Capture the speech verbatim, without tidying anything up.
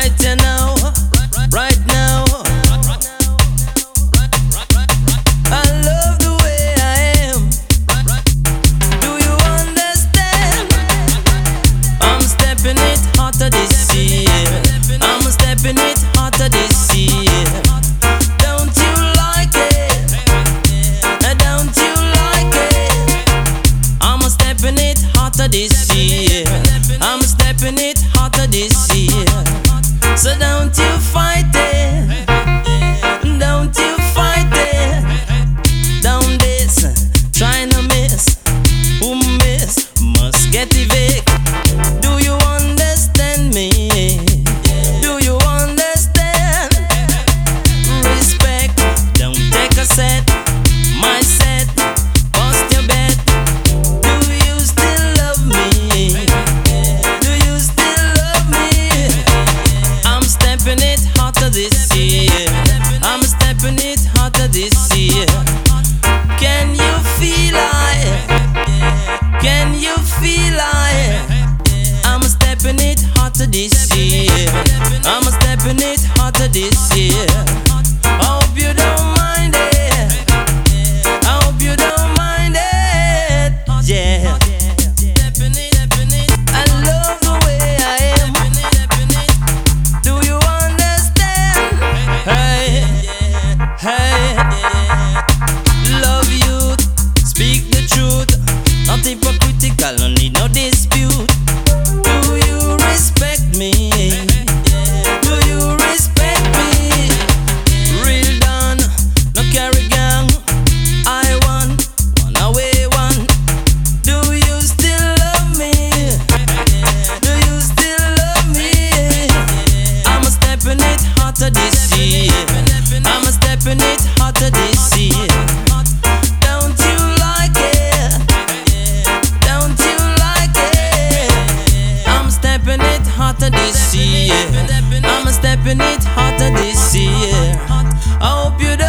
right here now, right now. I love the way I am. Do you understand? I'm stepping it hotter this year. I'm stepping it hotter this year. Don't you like it? Don't you like it? I'm stepping it hotter this year. I'm stepping it hotter this year. So don't you fight it. Don't you fight it. Down this, trying to miss. Who miss must get evicted. Do you understand me? Do you understand? Respect, don't take a set. My set, bust your bet. Do you still love me? Do you still love me? I'm stepping it hotter this year. I'm stepping it hotter this year. Can you feel it? Can you feel it? I'm stepping it hotter this year. I'm stepping it hotter this year. I hope you don't mind it. I hope you don't mind it. Yeah. I love the way I am. Do you understand? Hey, hey. Love you, speak the truth. Not hypocritical, no need no dispute. Do you respect me? Do you respect me? Real done, no carry gang. I won, one away one. Do you still love me? Do you still love me? I'm stepping it hotter this year. I'm stepping it hotter this year. Don't you like it? Don't you like it? I'm stepping it hotter this year. I'm stepping it hotter this year. I hope you don't